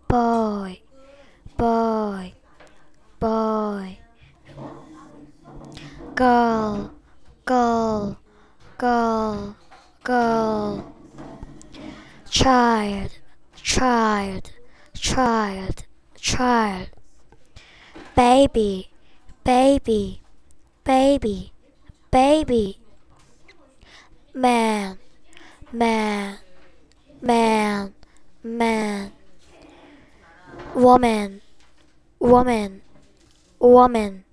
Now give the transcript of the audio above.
boy, boy, boy, girl, girl, girl, girl, child, child, child, child, baby, baby, baby, baby, man, man, man, man, woman, woman, woman,